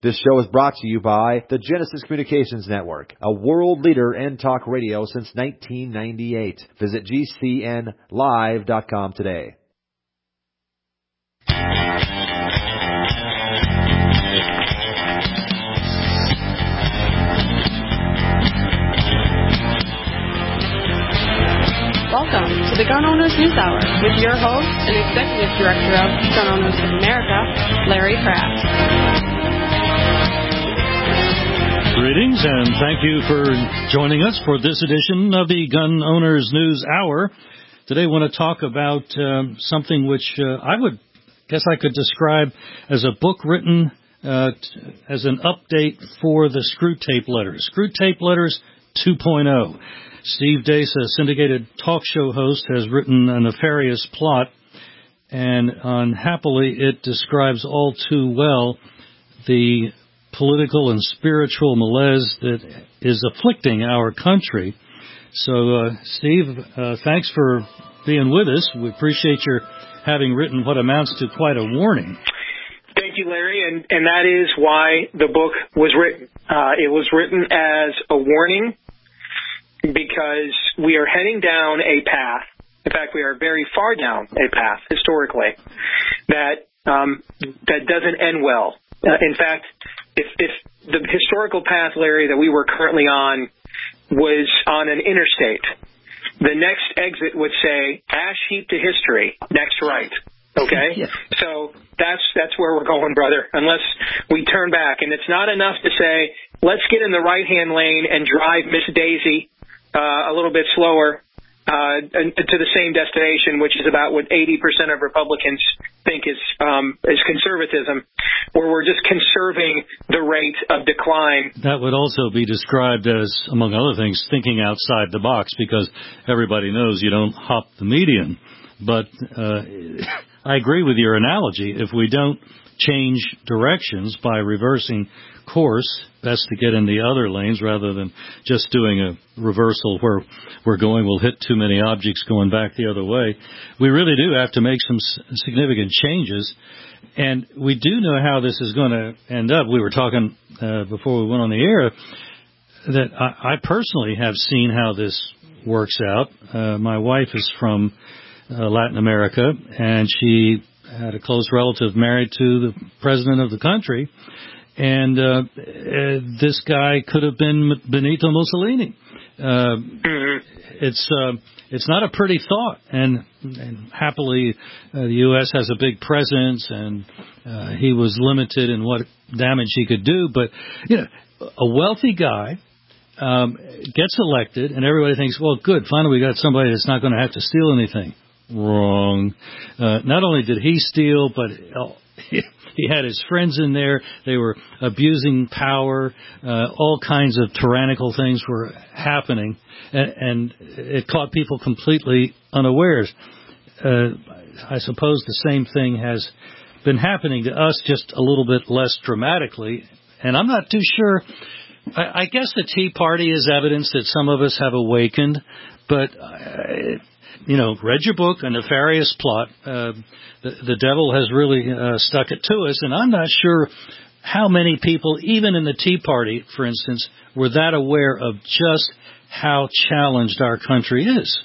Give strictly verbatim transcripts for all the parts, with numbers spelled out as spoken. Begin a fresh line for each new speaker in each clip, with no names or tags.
This show is brought to you by the Genesis Communications Network, a world leader in talk radio since nineteen ninety-eight. Visit G C N live dot com today.
Welcome to the Gun Owners News Hour with your host and Executive Director of Gun Owners of America, Larry Kraft.
Greetings and thank you for joining us for this edition of the Gun Owners News Hour. Today I want to talk about um, something which uh, I would guess I could describe as a book written uh, t- as an update for the Screwtape Letters. Screwtape Letters two point oh. Steve Deace, a syndicated talk show host, has written a nefarious plot, and unhappily it describes all too well the political and spiritual malaise that is afflicting our country. So, uh, Steve, uh, thanks for being with us. We appreciate your having written what amounts to quite a warning.
Thank you, Larry, and, and that is why the book was written. Uh, it was written as a warning, because we are heading down a path. In fact, we are very far down a path historically that um, that doesn't end well. Uh, in fact, if, if the historical path, Larry, that we were currently on was on an interstate, the next exit would say "ash heap to history, next right." Okay, yeah. So that's that's where we're going, brother. Unless we turn back, and it's not enough to say let's get in the right-hand lane and drive Miss Daisy Uh, a little bit slower uh, to the same destination, which is about what eighty percent of Republicans think is um, is conservatism, where we're just conserving the rate of decline.
That would also be described as, among other things, thinking outside the box, because everybody knows you don't hop the median. But uh, I agree with your analogy. If we don't change directions by reversing course, best to get in the other lanes rather than just doing a reversal where we're going, we'll hit too many objects going back the other way. We really do have to make some significant changes, and we do know how this is going to end up. We were talking uh, before we went on the air that I, I personally have seen how this works out. Uh, my wife is from uh, Latin America, and she had a close relative married to the president of the country. And uh, uh, this guy could have been Benito Mussolini. Uh, it's uh, it's not a pretty thought, and, and happily uh, the U S has a big presence, and uh, he was limited in what damage he could do. But you know, a wealthy guy um, gets elected, and everybody thinks, well, good, finally we got somebody that's not going to have to steal anything. Wrong. Uh, not only did he steal, but oh, he had his friends in there. They were abusing power. Uh, all kinds of tyrannical things were happening, and, and it caught people completely unawares. Uh, I suppose the same thing has been happening to us, just a little bit less dramatically. And I'm not too sure. I, I guess the Tea Party is evidence that some of us have awakened, but uh, you know, read your book, A Nefarious Plot. Uh, the, the devil has really uh, stuck it to us, and I'm not sure how many people, even in the Tea Party, for instance, were that aware of just how challenged our country is.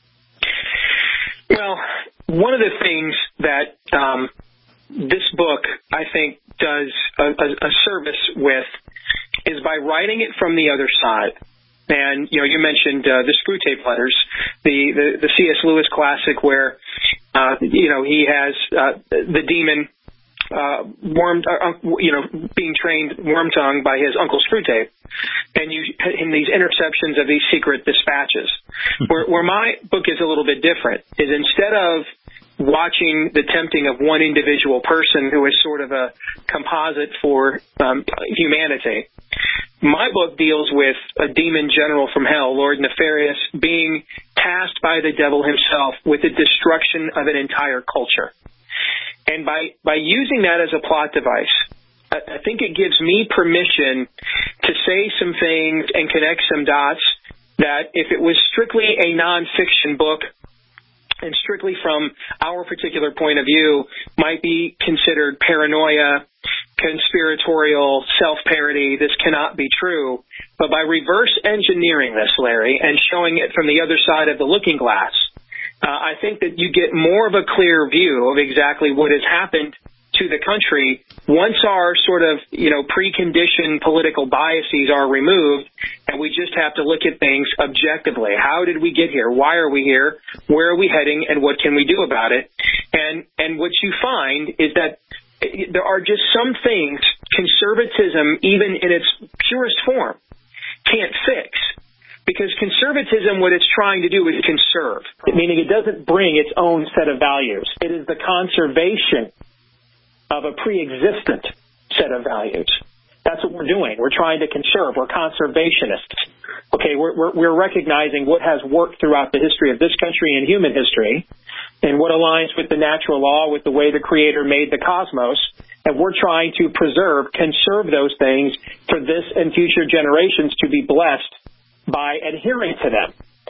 Well, one of the things that um, this book, I think, does a, a, a service with is by writing it from the other side. And, you know, you mentioned uh, the Screwtape Letters, the, the, the C S. Lewis classic where, uh, you know, he has uh, the demon, uh, worm, uh, you know, being trained worm-tongue by his Uncle Screwtape. And you, in these interceptions of these secret dispatches. where, where my book is a little bit different is instead of watching the tempting of one individual person who is sort of a composite for um, humanity, my book deals with a demon general from hell, Lord Nefarious, being tasked by the devil himself with the destruction of an entire culture. And by, by using that as a plot device, I, I think it gives me permission to say some things and connect some dots that if it was strictly a nonfiction book and strictly from our particular point of view might be considered paranoia conspiratorial self-parody, this cannot be true. But by reverse engineering this, Larry, and showing it from the other side of the looking glass, uh, I think that you get more of a clear view of exactly what has happened to the country once our sort of, you know, preconditioned political biases are removed, and we just have to look at things objectively. How did we get here? Why are we here? Where are we heading? And what can we do about it? And and what you find is that there are just some things conservatism, even in its purest form, can't fix. Because conservatism, what it's trying to do is conserve, meaning it doesn't bring its own set of values. It is the conservation of a pre-existent set of values. That's what we're doing. We're trying to conserve. We're conservationists. Okay, we're, we're, we're recognizing what has worked throughout the history of this country and human history, and what aligns with the natural law, with the way the Creator made the cosmos, and we're trying to preserve, conserve those things for this and future generations to be blessed by adhering to them.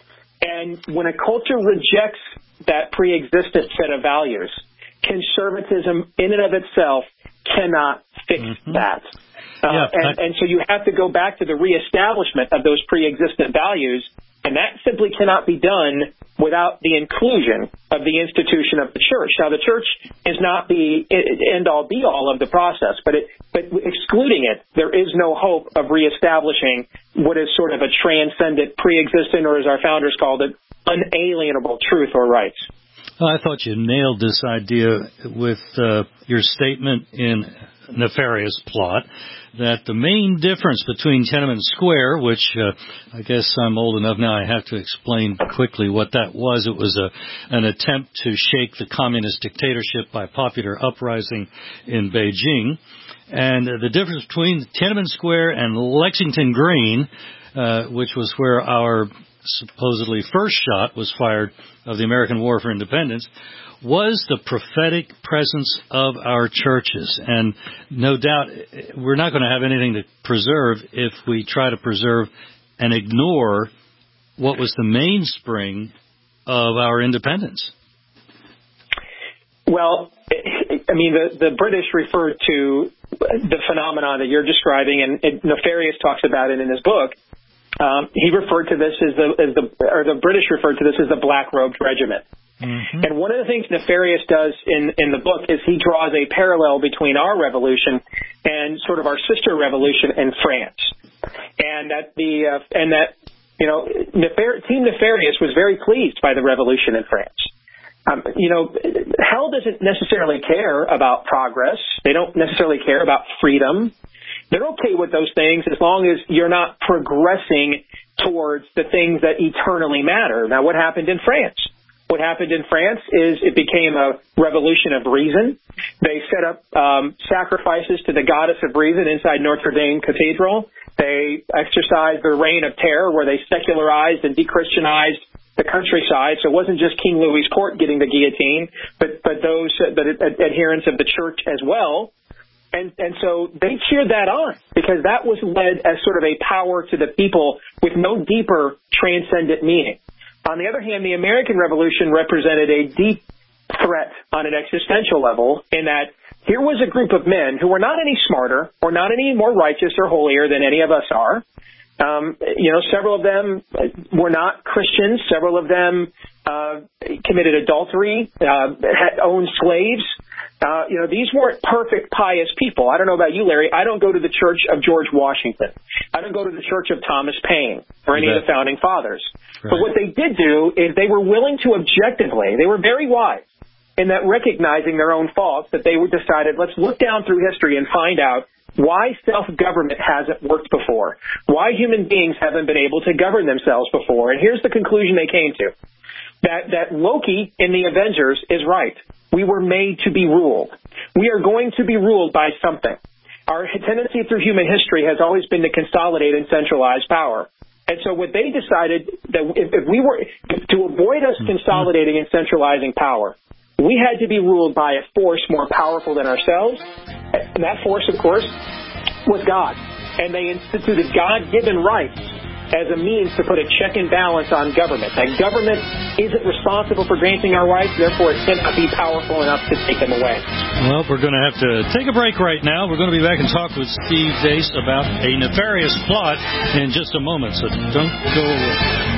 And when a culture rejects that pre-existent set of values, conservatism in and of itself cannot fix mm-hmm. that. Uh, yeah, and, and so you have to go back to the reestablishment of those pre-existent values, and that simply cannot be done without the inclusion of the institution of the church. Now, the church is not the end-all, be-all of the process, but it, but excluding it, there is no hope of reestablishing what is sort of a transcendent, pre-existent, or as our founders called it, unalienable truth or rights.
I thought you nailed this idea with uh, your statement in Nefarious Plot that the main difference between Tiananmen Square, which uh, I guess I'm old enough now I have to explain quickly what that was. It was a, an attempt to shake the communist dictatorship by popular uprising in Beijing. And uh, the difference between Tiananmen Square and Lexington Green, uh, which was where our supposedly first shot was fired of the American War for Independence, was the prophetic presence of our churches. And no doubt we're not going to have anything to preserve if we try to preserve and ignore what was the mainspring of our independence.
Well, I mean, the, the British referred to the phenomenon that you're describing, and, and Nefarious talks about it in his book. Um, he referred to this as the, as the, or the British referred to this as the Black-Robed Regiment. Mm-hmm. And one of the things Nefarious does in, in the book is he draws a parallel between our revolution and sort of our sister revolution in France. And that the, uh, and that, you know, Nefar- Team Nefarious was very pleased by the revolution in France. Um, you know, hell doesn't necessarily care about progress. They don't necessarily care about freedom. They're okay with those things as long as you're not progressing towards the things that eternally matter. Now, what happened in France? What happened in France is it became a revolution of reason. They set up um, sacrifices to the goddess of reason inside Notre Dame Cathedral. They exercised their reign of terror where they secularized and de-Christianized the countryside. So it wasn't just King Louis's court getting the guillotine, but, but those uh, but adherents of the church as well. And, and so they cheered that on because that was led as sort of a power to the people with no deeper transcendent meaning. On the other hand, the American Revolution represented a deep threat on an existential level in that here was a group of men who were not any smarter or not any more righteous or holier than any of us are. Um, you know, several of them were not Christians. Several of them uh, committed adultery, uh, had owned slaves. Uh, you know, these weren't perfect, pious people. I don't know about you, Larry. I don't go to the church of George Washington. I don't go to the church of Thomas Paine or any yeah. of the founding fathers. Right. But what they did do is they were willing to objectively, they were very wise in that recognizing their own faults, that they decided, let's look down through history and find out why self-government hasn't worked before, why human beings haven't been able to govern themselves before. And here's the conclusion they came to, that, that Loki in the Avengers is right. We were made to be ruled. We are going to be ruled by something. Our tendency through human history has always been to consolidate and centralize power. And so what they decided that if, if we were to avoid us consolidating and centralizing power, we had to be ruled by a force more powerful than ourselves. And that force, of course, was God. And they instituted God-given rights as a means to put a check and balance on government. That government isn't responsible for granting our rights, therefore it cannot be powerful enough to take them away.
Well, we're going to have to take a break right now. We're going to be back and talk with Steve Deace about a nefarious plot in just a moment, so don't go away.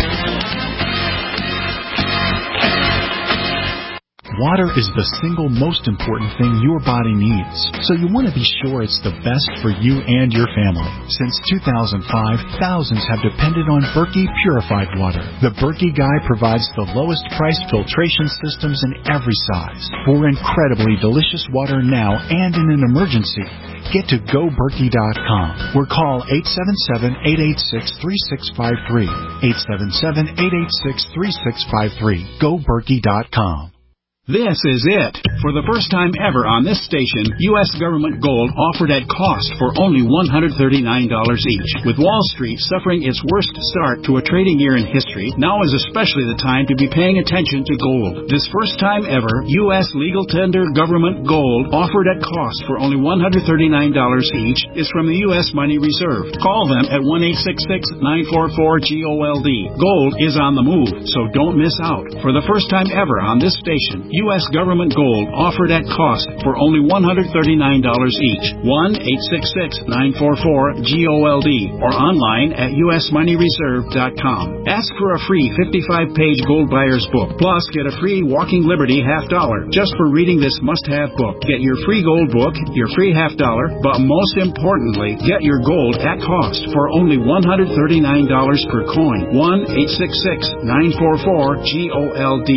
Water is the single most important thing your body needs, so you want to be sure it's the best for you and your family. Since two thousand five, thousands have depended on Berkey purified water. The Berkey Guy provides the lowest price filtration systems in every size. For incredibly delicious water now and in an emergency, get to go berkey dot com or call eight seven seven, eight eight six, three six five three. eight seven seven, eight eight six, three six five three. go berkey dot com.
This is it. For the first time ever on this station, U S government gold offered at cost for only one hundred thirty-nine dollars each. With Wall Street suffering its worst start to a trading year in history, now is especially the time to be paying attention to gold. This first time ever, U S legal tender government gold offered at cost for only one hundred thirty-nine dollars each is from the U S Money Reserve. Call them at one eight six six, nine four four, G O L D. Gold is on the move, so don't miss out. For the first time ever on this station, U S government gold offered at cost for only one hundred thirty-nine dollars each. one eight six six, nine four four, G O L D or online at U S money reserve dot com. Ask for a free fifty-five page gold buyer's book. Plus, get a free Walking Liberty half dollar just for reading this must-have book. Get your free gold book, your free half dollar, but most importantly, get your gold at cost for only one hundred thirty-nine dollars per coin. one eight six six, nine four four, G O L D.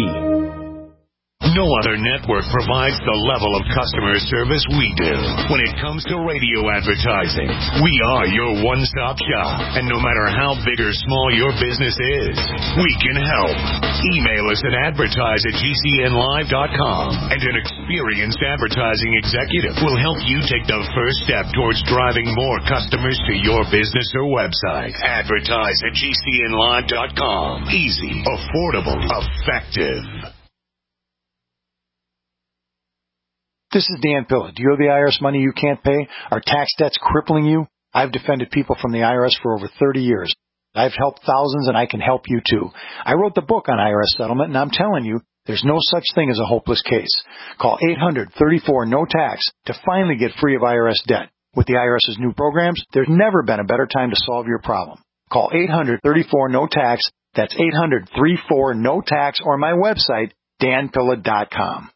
No other network provides the level of customer service we do. When it comes to radio advertising, we are your one-stop shop. And no matter how big or small your business is, we can help. Email us at advertise at G C N live dot com, and an experienced advertising executive will help you take the first step towards driving more customers to your business or website. Advertise at G C N live dot com. Easy, affordable, effective.
This is Dan Pilla. Do you owe the I R S money you can't pay? Are tax debts crippling you? I've defended people from the I R S for over thirty years. I've helped thousands, and I can help you too. I wrote the book on I R S settlement, and I'm telling you, there's no such thing as a hopeless case. Call eight hundred, thirty-four, no tax to finally get free of I R S debt. With the IRS's new programs, there's never been a better time to solve your problem. Call eight hundred, thirty-four, no tax. That's eight hundred, thirty-four, no tax, or my website, dan pilla dot com.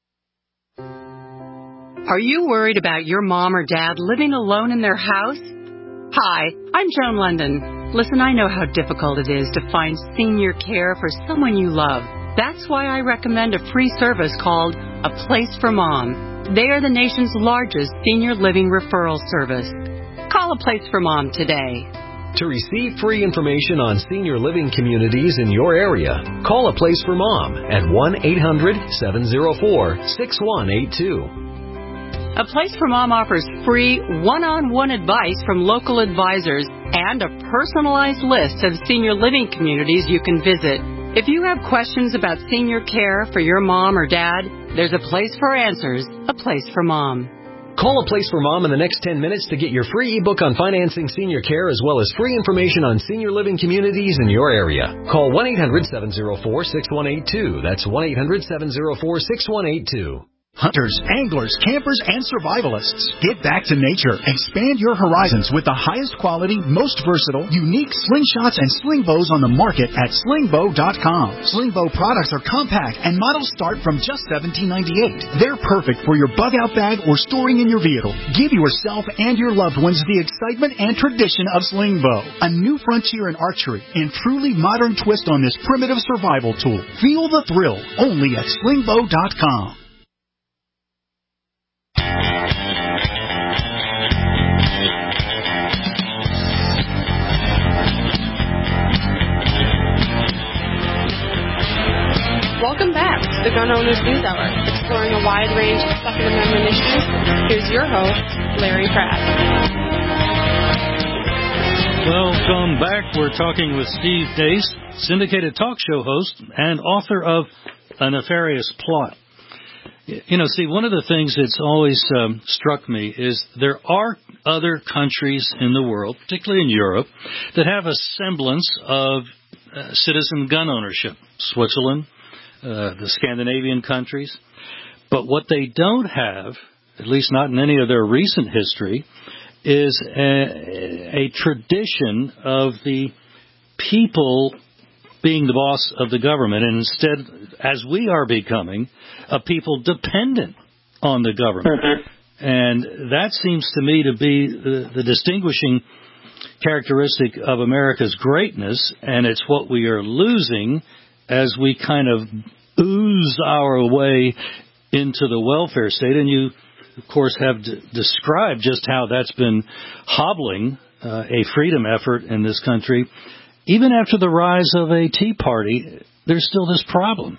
Are you worried about your mom or dad living alone in their house? Hi, I'm Joan London. Listen, I know how difficult it is to find senior care for someone you love. That's why I recommend a free service called A Place for Mom. They are the nation's largest senior living referral service. Call A Place for Mom today.
To receive free information on senior living communities in your area, call A Place for Mom at one eight hundred, seven oh four, six one eight two.
A Place for Mom offers free one-on-one advice from local advisors and a personalized list of senior living communities you can visit. If you have questions about senior care for your mom or dad, there's a place for answers, A Place for Mom.
Call A Place for Mom in the next ten minutes to get your free ebook on financing senior care as well as free information on senior living communities in your area. Call one eight hundred, seven oh four, six one eight two. That's one eight hundred, seven oh four, six one eight two.
Hunters, anglers, campers, and survivalists. Get back to nature. Expand your horizons with the highest quality, most versatile, unique slingshots and sling bows on the market at sling bow dot com. Sling bow products are compact and models start from just seventeen ninety-eight. They're perfect for your bug-out bag or storing in your vehicle. Give yourself and your loved ones the excitement and tradition of sling bow. A new frontier in archery and truly modern twist on this primitive survival tool. Feel the thrill only at sling bow dot com.
Welcome back to the Gun Owners News Hour, exploring a wide range of Second Amendment issues. Here's your host, Larry Pratt.
Welcome back. We're talking with Steve Deace, syndicated talk show host and author of A Nefarious Plot. You know, see, one of the things that's always um, struck me is there are other countries in the world, particularly in Europe, that have a semblance of uh, citizen gun ownership. Switzerland, uh, the Scandinavian countries. But what they don't have, at least not in any of their recent history, is a, a tradition of the people being the boss of the government, and instead, as we are becoming, a people dependent on the government. Mm-hmm. And that seems to me to be the, the distinguishing characteristic of America's greatness, and it's what we are losing as we kind of ooze our way into the welfare state. And you, of course, have d- described just how that's been hobbling uh, a freedom effort in this country. Even after the rise of a Tea Party, there's still this problem.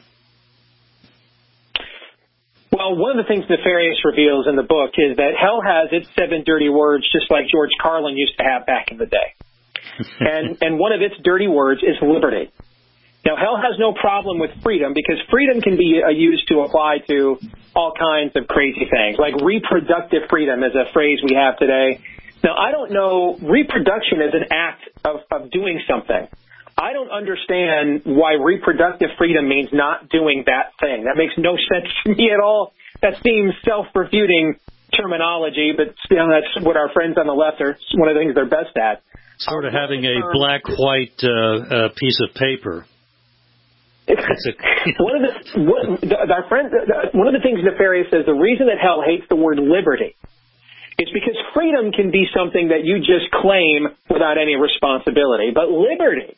Well, one of the things Nefarious reveals in the book is that hell has its seven dirty words, just like George Carlin used to have back in the day. and and one of its dirty words is liberty. Now, hell has no problem with freedom, because freedom can be uh, used to apply to all kinds of crazy things, like reproductive freedom is a phrase we have today. Now, I don't know, reproduction is an act of, of doing something. I don't understand why reproductive freedom means not doing that thing. That makes no sense to me at all. That seems self-refuting terminology, but you know, that's what our friends on the left are, one of the things they're best at.
Sort of having a black-white uh, uh, piece of paper.
one of the what, the, our friend, the, one of the things Nefarious says, the reason that hell hates the word liberty is because freedom can be something that you just claim without any responsibility. But liberty,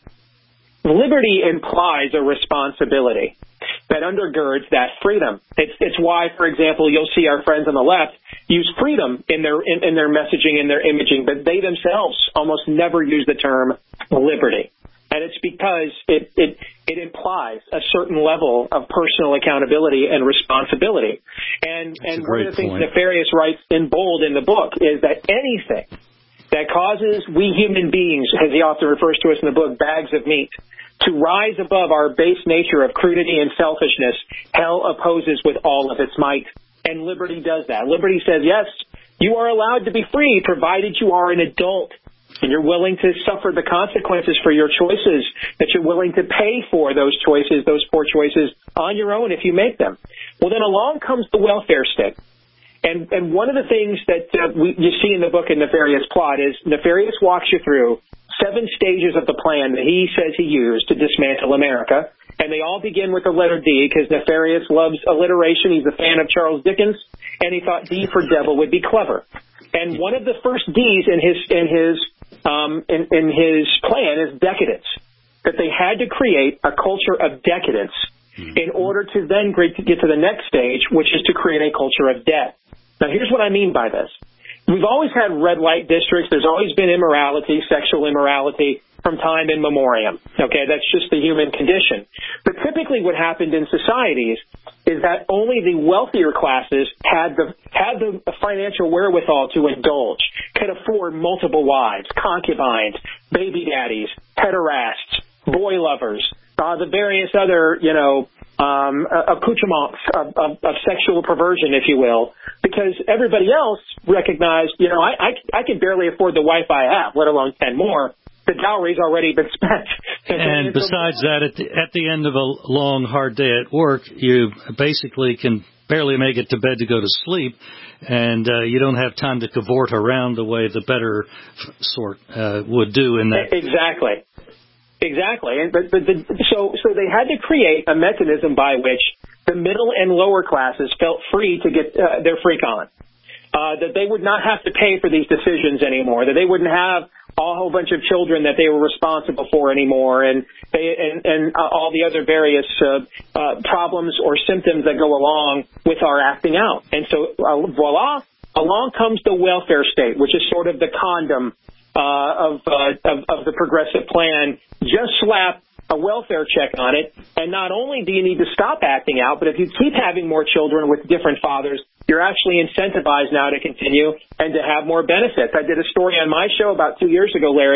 liberty implies a responsibility that undergirds that freedom. It's, it's why, for example, you'll see our friends on the left use freedom in their in, in their messaging, in their imaging, but they themselves almost never use the term liberty. And it's because it, it it implies a certain level of personal accountability and responsibility. And, and one of the things Nefarious writes in bold in the book is that anything that causes we human beings, as the author refers to us in the book, bags of meat, to rise above our base nature of crudity and selfishness, hell opposes with all of its might. And liberty does that. Liberty says, yes, you are allowed to be free, provided you are an adult. And you're willing to suffer the consequences for your choices, that you're willing to pay for those choices, those poor choices, on your own if you make them. Well, then along comes the welfare state. And and one of the things that uh, we, you see in the book in Nefarious Plot is Nefarious walks you through seven stages of the plan that he says he used to dismantle America. And they all begin with the letter D, because Nefarious loves alliteration. He's a fan of Charles Dickens, and he thought D for devil would be clever. And one of the first D's in his in his um, in, in his plan is decadence. That they had to create a culture of decadence mm-hmm. in order to then get to the next stage, which is to create a culture of debt. Now, here's what I mean by this. We've always had red light districts. There's always been immorality, sexual immorality, from time in memoriam. Okay, that's just the human condition. But typically what happened in societies is that only the wealthier classes had the had the financial wherewithal to indulge, could afford multiple wives, concubines, baby daddies, pederasts, boy lovers, uh, the various other, you know, um, accoutrements of, of, of sexual perversion, if you will, because everybody else recognized, you know, I, I, I can barely afford the wife I have, let alone ten more. The dowry's already been spent.
And besides that, at the, at the end of a long, hard day at work, you basically can barely make it to bed to go to sleep, and uh, you don't have time to cavort around the way the better sort uh, would do in that.
Exactly. Exactly. And but, but the, so so they had to create a mechanism by which the middle and lower classes felt free to get uh, their freak on. Uh, that they would not have to pay for these decisions anymore, that they wouldn't have a whole bunch of children that they were responsible for anymore, and they and, and uh, all the other various uh, uh, problems or symptoms that go along with our acting out. And so, uh, voila, along comes the welfare state, which is sort of the condom uh, of, uh, of of the progressive plan. Just slap a welfare check on it, and not only do you need to stop acting out, but if you keep having more children with different fathers, you're actually incentivized now to continue and to have more benefits. I did a story on my show about two years ago, Larry,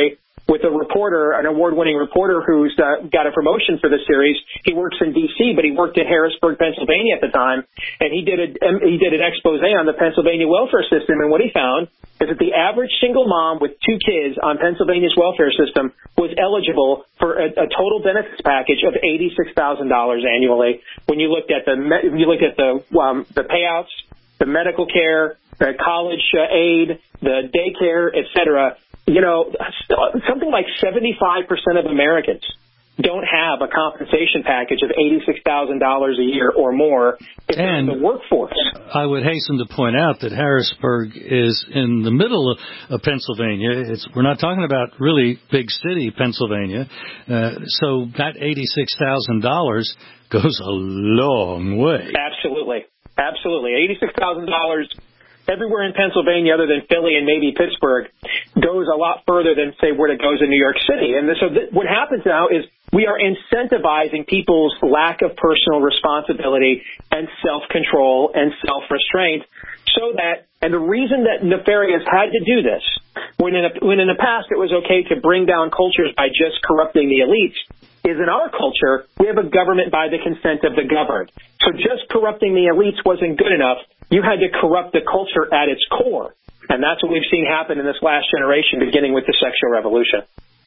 with a reporter, an award-winning reporter who's uh, got a promotion for the series. He works in D C, but he worked in Harrisburg, Pennsylvania at the time, and he did a he did an expose on the Pennsylvania welfare system. And what he found is that the average single mom with two kids on Pennsylvania's welfare system was eligible for a, a total benefits package of eighty-six thousand dollars annually. When you looked at the when you looked at the um, the payouts, the medical care, the college uh, aid, the daycare, et cetera. You know, something like seventy-five percent of Americans don't have a compensation package of eighty-six thousand dollars a year or more if they're in the workforce.
I would hasten to point out that Harrisburg is in the middle of, of Pennsylvania. It's, we're not talking about really big city Pennsylvania. Uh, so that eighty-six thousand dollars goes a long way.
Absolutely. Absolutely. eighty-six thousand dollars everywhere in Pennsylvania other than Philly and maybe Pittsburgh goes a lot further than, say, where it goes in New York City. And so th- what happens now is we are incentivizing people's lack of personal responsibility and self-control and self-restraint so that, and the reason that nefarious had to do this, when in, a, when in the past it was okay to bring down cultures by just corrupting the elites, is in our culture, we have a government by the consent of the governed. So just corrupting the elites wasn't good enough. You had to corrupt the culture at its core. And that's what we've seen happen in this last generation, beginning with the sexual revolution.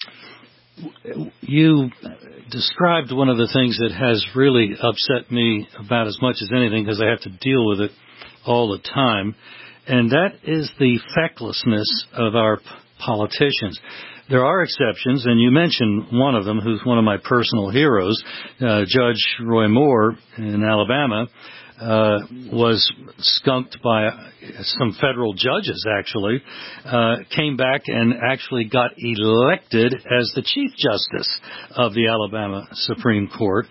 You described one of the things that has really upset me about as much as anything, because I have to deal with it all the time, and that is the fecklessness of our politicians. There are exceptions, and you mentioned one of them, who's one of my personal heroes, uh, Judge Roy Moore in Alabama. Uh, was skunked by some federal judges, actually, uh, came back and actually got elected as the Chief Justice of the Alabama Supreme Court.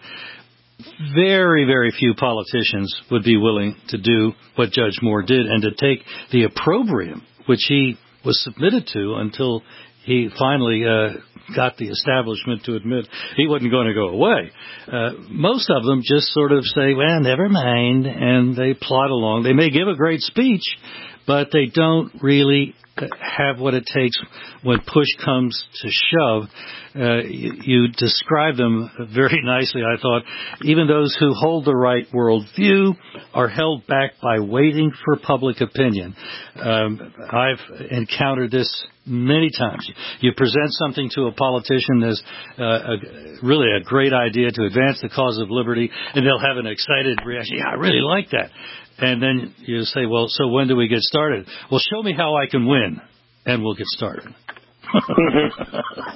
Very, very few politicians would be willing to do what Judge Moore did and to take the opprobrium, which he was submitted to until he finally uh, got the establishment to admit he wasn't going to go away. Uh, most of them just sort of say, well, never mind, and they plod along. They may give a great speech, but they don't really have what it takes when push comes to shove. Uh, you, you describe them very nicely, I thought. Even those who hold the right worldview are held back by waiting for public opinion. Um, I've encountered this many times. You present something to a politician as uh, a, really a great idea to advance the cause of liberty, and they'll have an excited reaction. Yeah, I really like that. And then you say, well, so when do we get started? Well, show me how I can win, and we'll get started.
mm-hmm.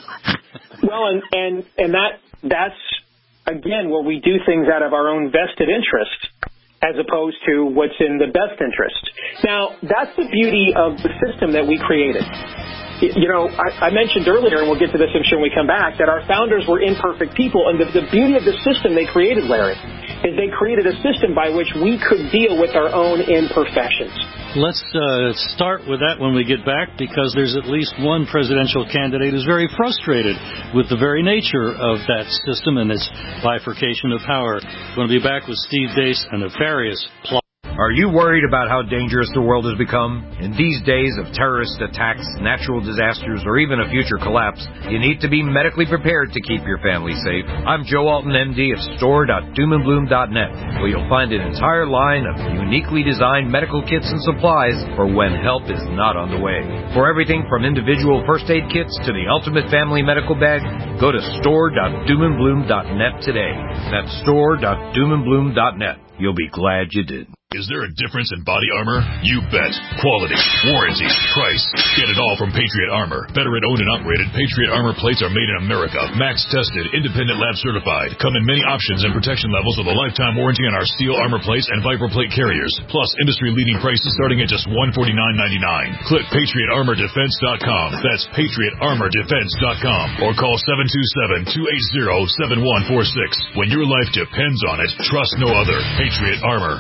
Well, and, and, and that that's, again, where we do things out of our own vested interest as opposed to what's in the best interest. Now, that's the beauty of the system that we created. You know, I, I mentioned earlier, and we'll get to this, I'm sure, when we come back, that our founders were imperfect people, and the, the beauty of the system they created, Larry, is they created a system by which we could deal with our own imperfections.
Let's uh, start with that when we get back, because there's at least one presidential candidate who's very frustrated with the very nature of that system and its bifurcation of power. We're going to be back with Steve Deace and Nefarious Plot.
Are you worried about how dangerous the world has become? In these days of terrorist attacks, natural disasters, or even a future collapse, you need to be medically prepared to keep your family safe. I'm Joe Alton, M D of store dot doom and bloom dot net, where you'll find an entire line of uniquely designed medical kits and supplies for when help is not on the way. For everything from individual first aid kits to the ultimate family medical bag, go to store dot doom and bloom dot net today. That's store dot doom and bloom dot net. You'll be glad you did.
Is there a difference in body armor? You bet. Quality, warranty, price. Get it all from Patriot Armor. Veteran owned and operated, Patriot Armor plates are made in America. Max tested, independent lab certified. Come in many options and protection levels with a lifetime warranty on our steel armor plates and Viper plate carriers. Plus industry leading prices starting at just one hundred forty-nine ninety-nine. Click patriot armor defense dot com. That's patriot armor defense dot com. Or call seven two seven, two eight zero, seven one four six. When your life depends on it, trust no other. Patriot Armor.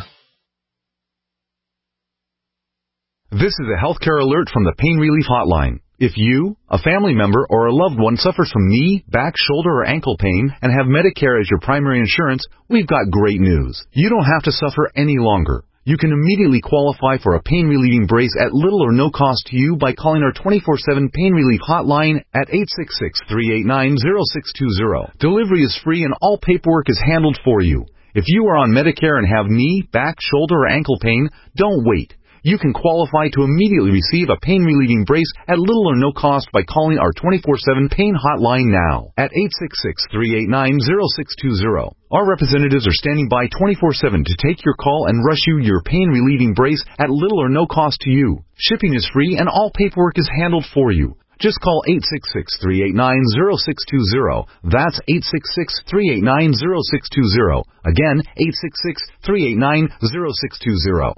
This is a healthcare alert from the Pain Relief Hotline. If you, a family member, or a loved one suffers from knee, back, shoulder, or ankle pain and have Medicare as your primary insurance, we've got great news. You don't have to suffer any longer. You can immediately qualify for a pain relieving brace at little or no cost to you by calling our twenty-four seven pain relief hotline at eight six six, three eight nine, zero six two zero. Delivery is free and all paperwork is handled for you. If you are on Medicare and have knee, back, shoulder, or ankle pain, don't wait. You can qualify to immediately receive a pain-relieving brace at little or no cost by calling our twenty-four seven pain hotline now at eight six six, three eight nine, zero six two zero. Our representatives are standing by twenty-four seven to take your call and rush you your pain-relieving brace at little or no cost to you. Shipping is free and all paperwork is handled for you. Just call eight six six, three eight nine, zero six two zero. That's eight six six, three eight nine, zero six two zero. Again, eight six six, three eight nine, zero six two zero.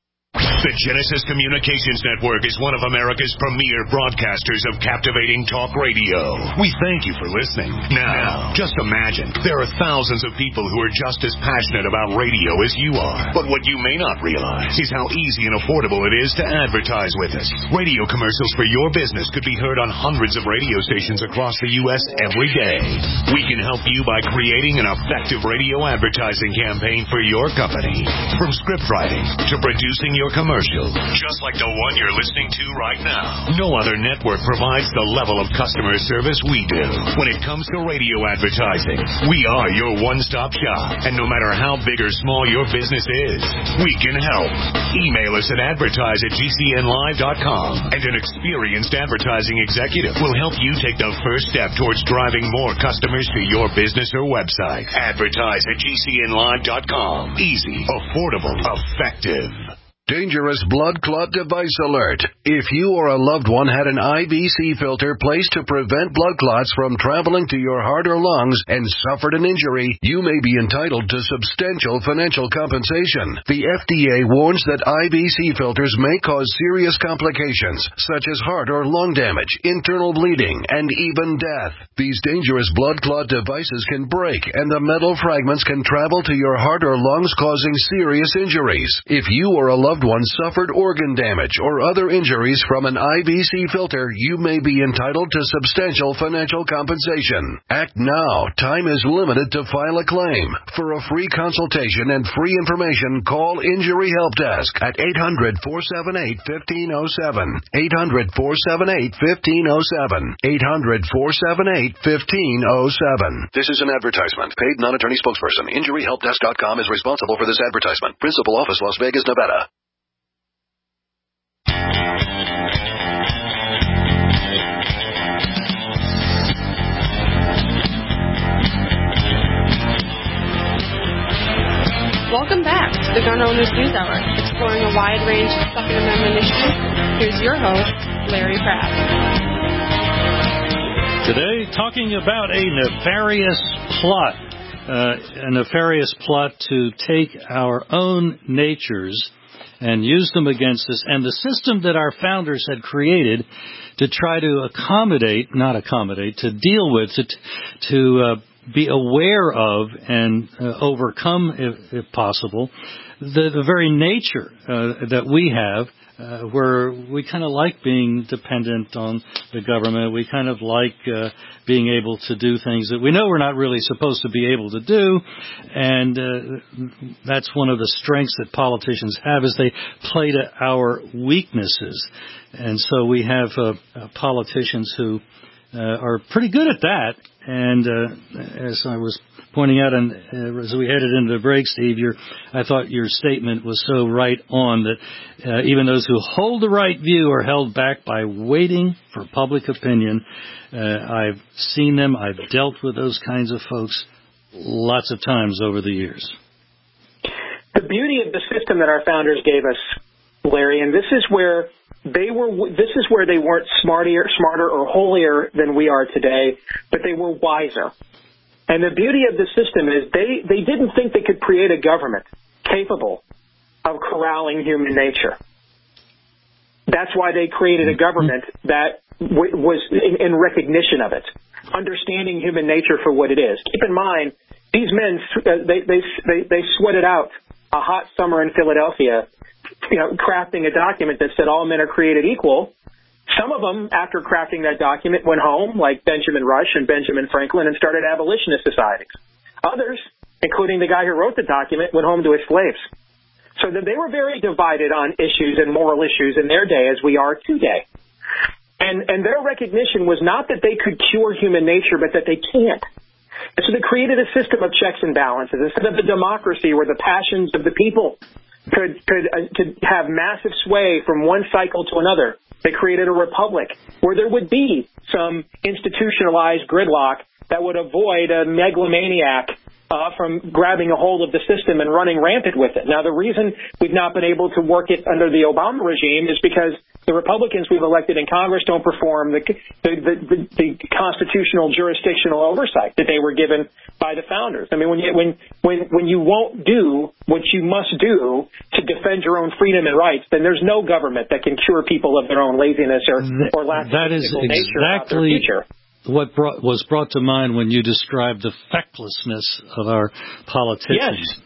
The Genesis Communications Network is one of America's premier broadcasters of captivating talk radio. We thank you for listening. Now, just imagine, there are thousands of people who are just as passionate about radio as you are. But what you may not realize is how easy and affordable it is to advertise with us. Radio commercials for your business could be heard on hundreds of radio stations across the U S every day. We can help you by creating an effective radio advertising campaign for your company. From script writing to producing your commercial, just like the one you're listening to right now. No other network provides the level of customer service we do. When it comes to radio advertising, we are your one-stop shop. And no matter how big or small your business is, we can help. Email us at advertise at G C N live dot com, and an experienced advertising executive will help you take the first step towards driving more customers to your business or website. Advertise at G C N live dot com. Easy, affordable, effective.
Dangerous blood clot device alert. If you or a loved one had an I V C filter placed to prevent blood clots from traveling to your heart or lungs and suffered an injury, you may be entitled to substantial financial compensation. The F D A warns that I V C filters may cause serious complications, such as heart or lung damage, internal bleeding, and even death. These dangerous blood clot devices can break, and the metal fragments can travel to your heart or lungs, causing serious injuries. If you or a loved one suffered organ damage or other injuries from an I V C filter, you may be entitled to substantial financial compensation. Act now. Time is limited to file a claim. For a free consultation and free information, call Injury Help Desk at eight hundred, four seven eight, one five zero seven. eight hundred, four seven eight, one five zero seven. eight hundred, four seven eight, one five zero seven. This is an advertisement. Paid non-attorney spokesperson. Injury Help Desk dot com is responsible for this advertisement. Principal office, Las Vegas, Nevada.
Welcome back to the Gun Owners News Hour, exploring a wide range of Second Amendment issues. Here's your host, Larry Pratt.
Today, talking about a nefarious plot, uh, a nefarious plot to take our own natures and use them against us, and the system that our founders had created to try to accommodate, not accommodate, to deal with, to, to uh, be aware of and uh, overcome, if, if possible, the, the very nature uh, that we have, uh, where we kind of like being dependent on the government. We kind of like uh, being able to do things that we know we're not really supposed to be able to do, and uh, that's one of the strengths that politicians have, is they play to our weaknesses. And so we have uh, uh, politicians who uh, are pretty good at that. And uh, as I was pointing out, and uh, as we headed into the break, Steve, your, I thought your statement was so right on that uh, even those who hold the right view are held back by waiting for public opinion. Uh, I've seen them. I've dealt with those kinds of folks lots of times over the years.
The beauty of the system that our founders gave us, Larry, and this is where They were. This is where they weren't smarter, smarter or holier than we are today, but they were wiser. And the beauty of the system is they, they didn't think they could create a government capable of corralling human nature. That's why they created a government that w- was in, in recognition of it, understanding human nature for what it is. Keep in mind, these men, they, they, they, they sweated out a hot summer in Philadelphia, you know, crafting a document that said all men are created equal. Some of them, after crafting that document, went home, like Benjamin Rush and Benjamin Franklin, and started abolitionist societies. Others, including the guy who wrote the document, went home to his slaves. So that they were very divided on issues and moral issues in their day as we are today. And, and their recognition was not that they could cure human nature, but that they can't. And so they created a system of checks and balances instead of a democracy where the passions of the people could could, uh, could have massive sway from one cycle to another. They created a republic where there would be some institutionalized gridlock that would avoid a megalomaniac uh, from grabbing a hold of the system and running rampant with it. Now, the reason we've not been able to work it under the Obama regime is because the Republicans we've elected in Congress don't perform the, the, the, the, the constitutional jurisdictional oversight that they were given by the founders. I mean, when you, when, when, when you won't do what you must do to defend your own freedom and rights, then there's no government that can cure people of their own laziness or, or lack of
that is
nature about their
exactly
future.
What brought, was brought to mind when you described the fecklessness of our politicians.
Yes.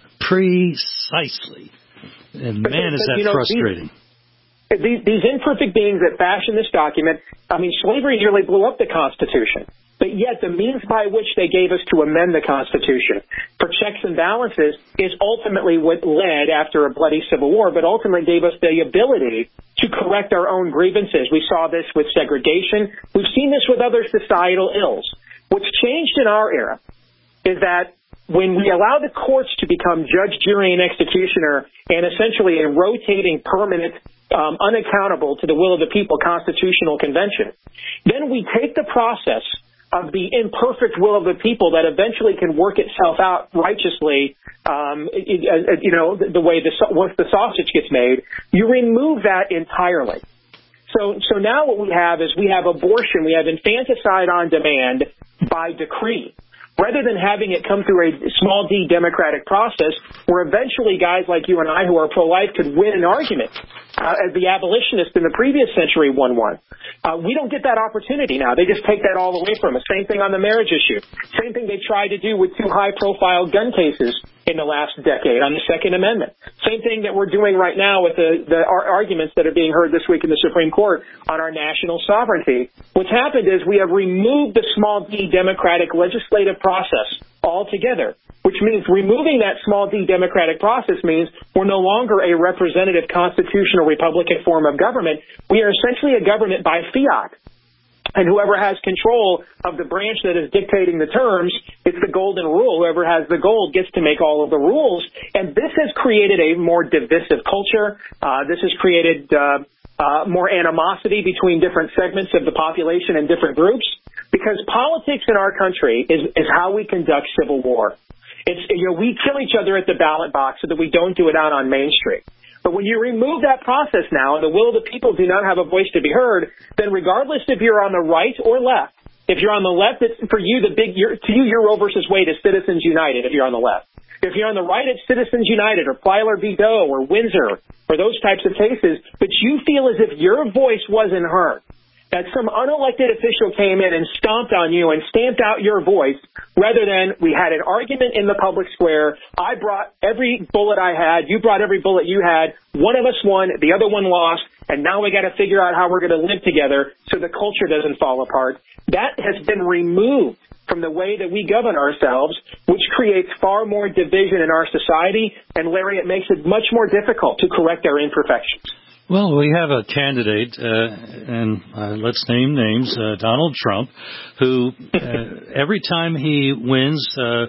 Precisely. And
but,
man,
but,
is that
you know,
frustrating.
These, these, these imperfect beings that fashioned this document, I mean, slavery nearly blew up the Constitution. But yet the means by which they gave us to amend the Constitution for checks and balances is ultimately what led after a bloody civil war, but ultimately gave us the ability to correct our own grievances. We saw this with segregation. We've seen this with other societal ills. What's changed in our era is that when we allow the courts to become judge, jury, and executioner and essentially a rotating, permanent, um, unaccountable to the will of the people constitutional convention, then we take the process of the imperfect will of the people that eventually can work itself out righteously, um, it, it, you know, the, the way the, once the sausage gets made, you remove that entirely. So, so now what we have is we have abortion, we have infanticide on demand by decree. Rather than having it come through a small d democratic process where eventually guys like you and I who are pro-life could win an argument, uh, as the abolitionists in the previous century won one. Uh, we don't get that opportunity now. They just take that all away from us. Same thing on the marriage issue. Same thing they tried to do with two high-profile gun cases in the last decade on the Second Amendment. Same thing that we're doing right now with the, the arguments that are being heard this week in the Supreme Court on our national sovereignty. What's happened is we have removed the small d democratic legislative process altogether, which means removing that small d democratic process means we're no longer a representative constitutional republican form of government. We are essentially a government by fiat. And whoever has control of the branch that is dictating the terms, it's the golden rule. Whoever has the gold gets to make all of the rules. And this has created a more divisive culture. Uh, this has created uh, uh, more animosity between different segments of the population and different groups. Because politics in our country is, is how we conduct civil war. It's, you know, we kill each other at the ballot box so that we don't do it out on Main Street. But when you remove that process now and the will of the people do not have a voice to be heard, then regardless if you're on the right or left, if you're on the left, it's for you the big, to you, your Roe versus Wade is Citizens United if you're on the left. If you're on the right, it's Citizens United or Plyler v. Doe or Windsor or those types of cases, but you feel as if your voice wasn't heard. That some unelected official came in and stomped on you and stamped out your voice rather than we had an argument in the public square. I brought every bullet I had. You brought every bullet you had. One of us won. The other one lost. And now we got to figure out how we're going to live together so the culture doesn't fall apart. That has been removed from the way that we govern ourselves, which creates far more division in our society. And, Larry, it makes it much more difficult to correct our imperfections.
Well, we have a candidate, uh, and uh, let's name names, uh, Donald Trump, who uh, every time he wins, uh, uh,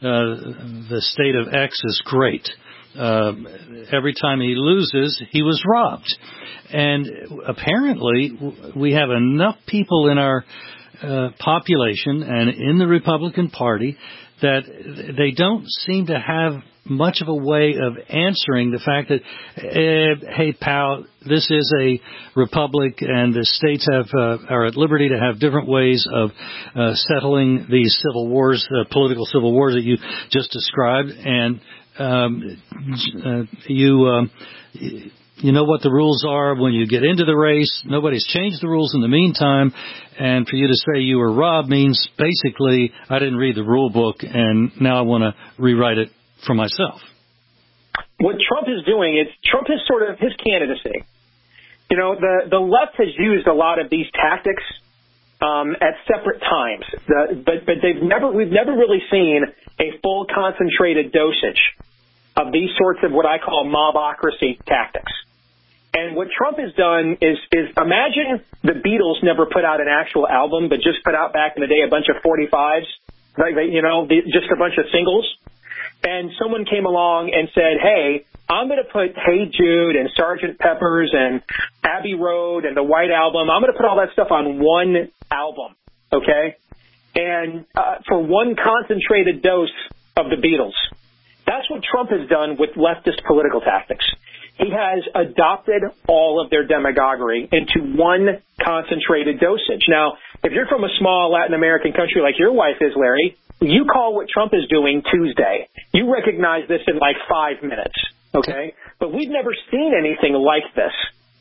the state of X is great. Uh, every time he loses, he was robbed. And apparently we have enough people in our uh, population and in the Republican Party that they don't seem to have much of a way of answering the fact that, eh, hey, pal, this is a republic and the states have uh, are at liberty to have different ways of uh, settling these civil wars, uh, political civil wars that you just described. And um, uh, you... Um, You know what the rules are when you get into the race. Nobody's changed the rules in the meantime. And for you to say you were robbed means basically I didn't read the rule book and now I want to rewrite it for myself.
What Trump is doing is Trump is sort of his candidacy. You know, the, the left has used a lot of these tactics um, at separate times, the, but but they've never we've never really seen a full concentrated dosage of these sorts of what I call mobocracy tactics. And what Trump has done is, is imagine the Beatles never put out an actual album, but just put out back in the day a bunch of forty-fives, like, you know, just a bunch of singles. And someone came along and said, hey, I'm going to put Hey Jude and Sergeant Pepper's and Abbey Road and the White Album. I'm going to put all that stuff on one album, okay? And uh, for one concentrated dose of the Beatles. That's what Trump has done with leftist political tactics. He has adopted all of their demagoguery into one concentrated dosage. Now, if you're from a small Latin American country like your wife is, Larry, you call what Trump is doing Tuesday. You recognize this in like five minutes, okay? But we've never seen anything like this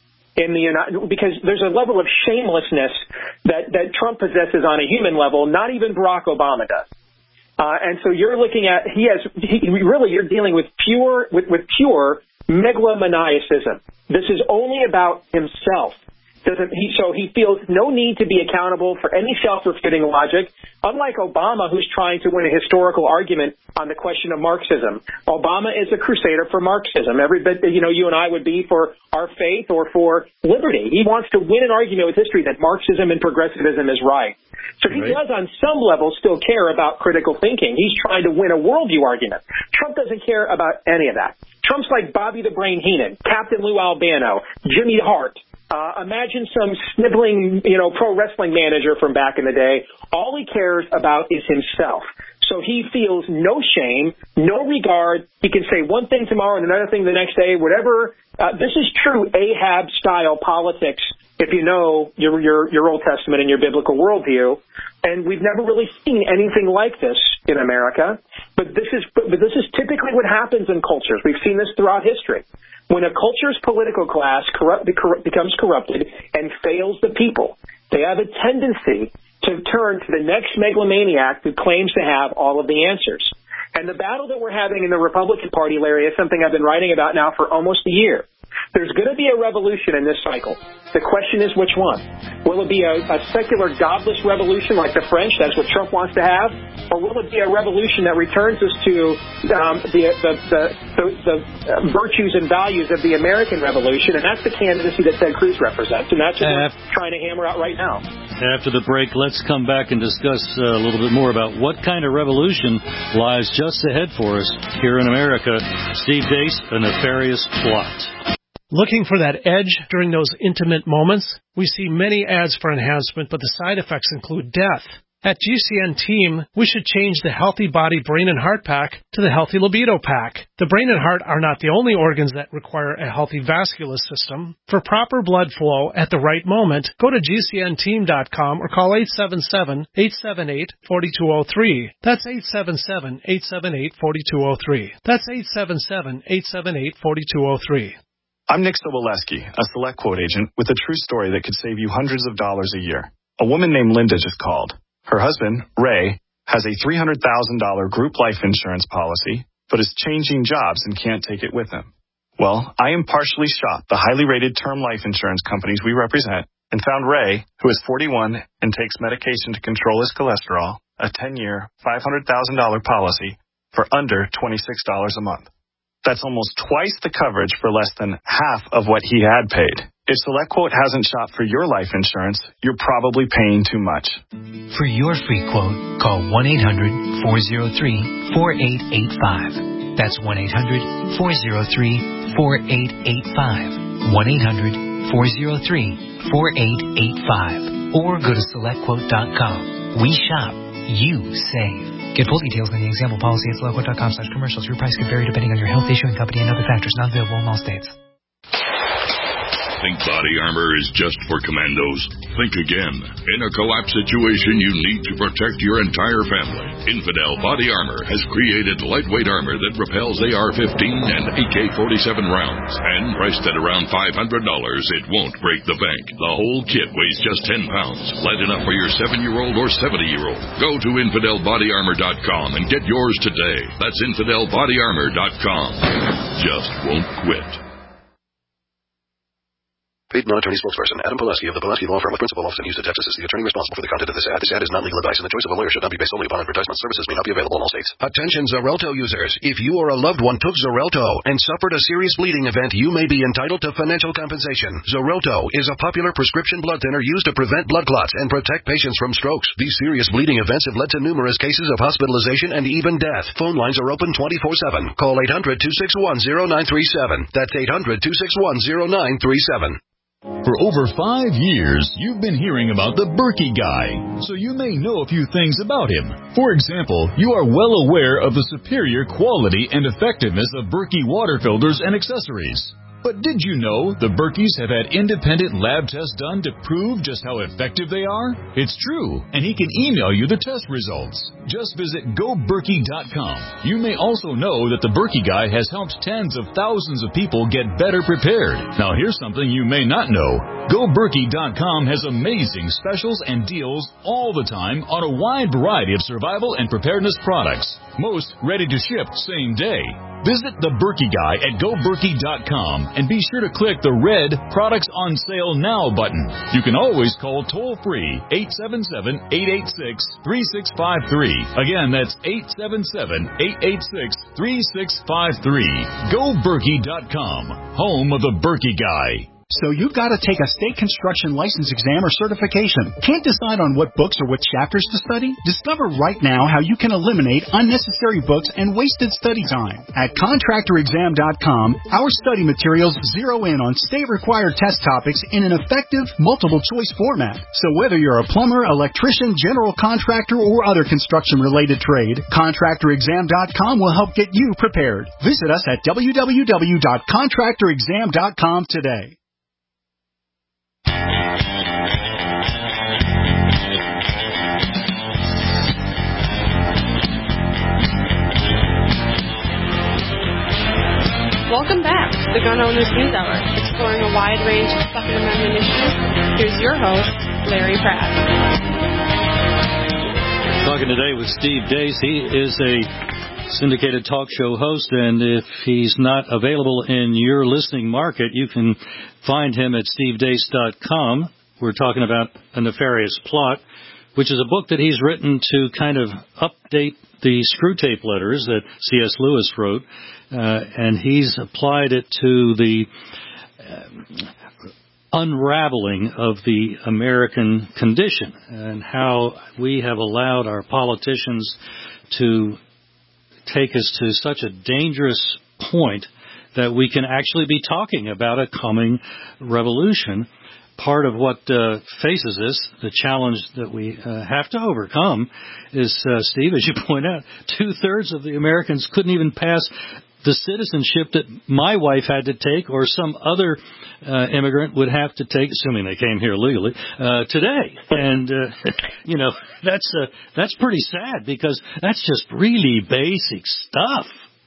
in the United, because there's a level of shamelessness that, that Trump possesses on a human level, not even Barack Obama does. Uh, and so you're looking at, he has, he, really, you're dealing with pure, with, with pure megalomaniacism. This is only about himself. Doesn't he? So he feels no need to be accountable for any self-refuting logic, unlike Obama, who's trying to win a historical argument on the question of Marxism. Obama is a crusader for Marxism. Every bit, you know, you and I would be for our faith or for liberty. He wants to win an argument with history that Marxism and progressivism is right. So he right. does, on some level, still care about critical thinking. He's trying to win a worldview argument. Trump doesn't care about any of that. Trump's like Bobby the Brain Heenan, Captain Lou Albano, Jimmy Hart. Uh, imagine some sniveling, you know, pro wrestling manager from back in the day. All he cares about is himself. So he feels no shame, no regard. He can say one thing tomorrow and another thing the next day, whatever. Uh, this is true Ahab-style politics, if you know your, your, your Old Testament and your biblical worldview. And we've never really seen anything like this in America. But this is, but this is typically what happens in cultures. We've seen this throughout history. When a culture's political class corrupt, becomes corrupted and fails the people, they have a tendency to turn to the next megalomaniac who claims to have all of the answers. And the battle that we're having in the Republican Party, Larry, is something I've been writing about now for almost a year. There's going to be a revolution in this cycle. The question is which one? Will it be a, a secular, godless revolution like the French? That's what Trump wants to have. Or will it be a revolution that returns us to um, the, the, the, the, the virtues and values of the American Revolution? And that's the candidacy that Ted Cruz represents. And that's what uh, we're trying to hammer out right now.
After the break, let's come back and discuss uh, a little bit more about what kind of revolution lies just ahead for us here in America. Steve Deace, A Nefarious Plot.
Looking for that edge during those intimate moments? We see many ads for enhancement, but the side effects include death. At G C N Team, we should change the Healthy Body, Brain, and Heart Pack to the Healthy Libido Pack. The brain and heart are not the only organs that require a healthy vascular system. For proper blood flow at the right moment, go to G C N team dot com or call eight seven seven, eight seven eight, four two zero three. That's eight seven seven, eight seven eight, four two zero three. That's eight seven seven, eight seven eight, four two zero three.
I'm Nick Soboleski, a Select Quote agent with a true story that could save you hundreds of dollars a year. A woman named Linda just called. Her husband, Ray, has a three hundred thousand dollars group life insurance policy, but is changing jobs and can't take it with him. Well, I impartially shopped the highly rated term life insurance companies we represent and found Ray, who is forty-one and takes medication to control his cholesterol, a ten-year, five hundred thousand dollars policy for under twenty-six dollars a month. That's almost twice the coverage for less than half of what he had paid. If SelectQuote hasn't shopped for your life insurance, you're probably paying too much.
For your free quote, call one eight hundred, four oh three, four eight eight five. That's one eight hundred, four oh three, four eight eight five. one eight hundred, four oh three, four eight eight five. Or go to select quote dot com. We shop. You save. Get full details on the example policy at select quote dot com slash commercials. Your price could vary depending on your health, issuing company, and other factors not available in all states.
Think body armor is just for commandos? Think again. In a collapse situation, you need to protect your entire family. Infidel Body Armor has created lightweight armor that repels A R fifteen and A K forty-seven rounds. And priced at around five hundred dollars, it won't break the bank. The whole kit weighs just ten pounds. Light enough for your seven-year-old or seventy-year-old. Go to infidel body armor dot com and get yours today. That's infidel body armor dot com. Just won't quit.
Paid non-attorney spokesperson Adam Pulaski of the Pulaski Law Firm with principal office in Houston, Texas is the attorney responsible for the content of this ad. This ad is not legal advice, and the choice of a lawyer should not be based solely upon advertisement. Services may not be available in all states. Attention Xarelto users. If you or a loved one took Xarelto and suffered a serious bleeding event, you may be entitled to financial compensation. Xarelto is a popular prescription blood thinner used to prevent blood clots and protect patients from strokes. These serious bleeding events have led to numerous cases of hospitalization and even death. Phone lines are open twenty-four seven. Call eight hundred, two six one, zero nine three seven. That's eight hundred, two six one, zero nine three seven.
For over five years, you've been hearing about the Berkey Guy, so you may know a few things about him. For example, you are well aware of the superior quality and effectiveness of Berkey water filters and accessories. But did you know the Berkeys have had independent lab tests done to prove just how effective they are? It's true, and he can email you the test results. Just visit go berkey dot com. You may also know that the Berkey Guy has helped tens of thousands of people get better prepared. Now here's something you may not know. go berkey dot com has amazing specials and deals all the time on a wide variety of survival and preparedness products. Most ready to ship same day. Visit the Berkey Guy at go berkey dot com and be sure to click the red Products on Sale Now button. You can always call toll-free eight seven seven, eight eight six, three six five three. Again, that's eight seven seven, eight eight six, three six five three. go berkey dot com, home of the Berkey Guy.
So you've got to take a state construction license exam or certification. Can't decide on what books or what chapters to study? Discover right now how you can eliminate unnecessary books and wasted study time. At contractor exam dot com, our study materials zero in on state-required test topics in an effective, multiple-choice format. So whether you're a plumber, electrician, general contractor, or other construction-related trade, contractor exam dot com will help get you prepared. Visit us at w w w dot contractor exam dot com today.
Welcome back to the Gun Owners News Hour, exploring a wide range of Second Amendment issues. Here's your host, Larry Pratt.
Talking today with Steve Deace. He is a syndicated talk show host, and if he's not available in your listening market, you can find him at steve deace dot com. We're talking about A Nefarious Plot, which is a book that he's written to kind of update the Screwtape Letters that C S. Lewis wrote, uh, and he's applied it to the uh, unraveling of the American condition and how we have allowed our politicians to take us to such a dangerous point that we can actually be talking about a coming revolution. Part of what uh, faces us, the challenge that we uh, have to overcome, is, uh, Steve, as you point out, two-thirds of the Americans couldn't even pass the citizenship that my wife had to take or some other uh, immigrant would have to take, assuming they came here legally, uh, today. And, uh, you know, that's uh, that's pretty sad because that's just really basic stuff.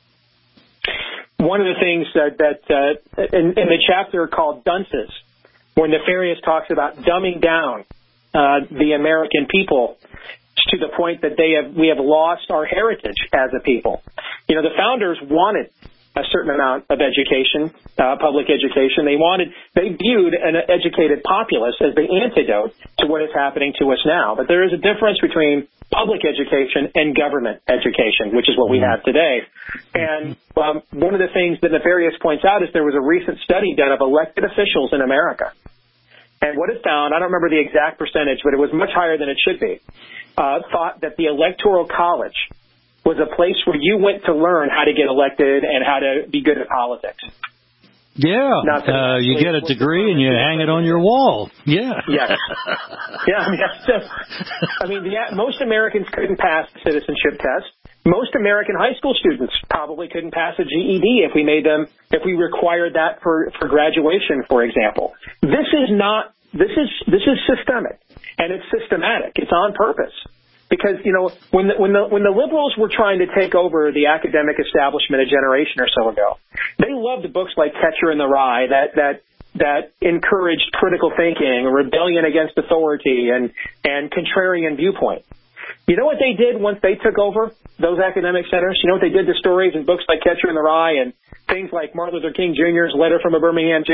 One of the things that, that uh, in, in the chapter called Dunces, where Nefarious talks about dumbing down uh, the American people to the point that they have we have lost our heritage as a people. You know, the founders wanted a certain amount of education, uh, public education. They wanted, they viewed an educated populace as the antidote to what is happening to us now. But there is a difference between public education and government education, which is what we have today. And um, one of the things that Nefarious points out is there was a recent study done of elected officials in America. And what it found, I don't remember the exact percentage, but it was much higher than it should be, uh, thought that the Electoral College was a place where you went to learn how to get elected and how to be good at politics.
Yeah, uh, you get a degree and you hang it on your wall. Yeah.
Yes. Yeah, I mean, that's just, I mean, the, most Americans couldn't pass the citizenship test. Most American high school students probably couldn't pass a G E D if we made them, if we required that for, for graduation, for example. This is not, this is, this is systemic, and it's systematic. It's on purpose. Because, you know, when the, when the when the liberals were trying to take over the academic establishment a generation or so ago, they loved books like Catcher in the Rye that that that encouraged critical thinking, rebellion against authority, and and contrarian viewpoint. You know what they did once they took over those academic centers? You know what they did to stories and books like Catcher in the Rye and things like Martin Luther King Junior's Letter from a Birmingham Jail?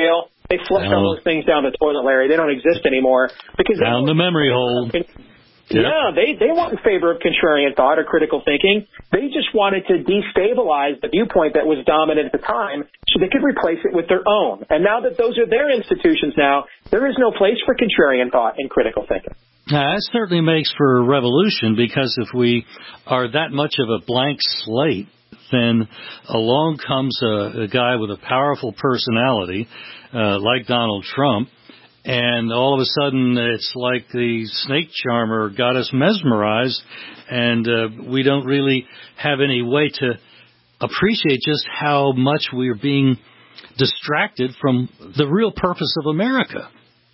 They flushed all those things down the toilet, Larry. They don't exist anymore because
down the memory hole.
Yeah, yep. they they weren't in favor of contrarian thought or critical thinking. They just wanted to destabilize the viewpoint that was dominant at the time so they could replace it with their own. And now that those are their institutions now, there is no place for contrarian thought and critical thinking.
Now, that certainly makes for a revolution, because if we are that much of a blank slate, then along comes a, a guy with a powerful personality uh, like Donald Trump, and all of a sudden it's like the snake charmer got us mesmerized, and uh, we don't really have any way to appreciate just how much we're being distracted from the real purpose of America.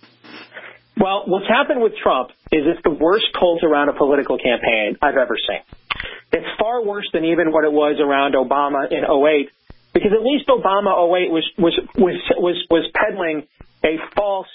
Well, what's happened with Trump is it's the worst cult around a political campaign I've ever seen. It's far worse than even what it was around Obama in oh eight, because at least Obama oh eight was was was was, was peddling a false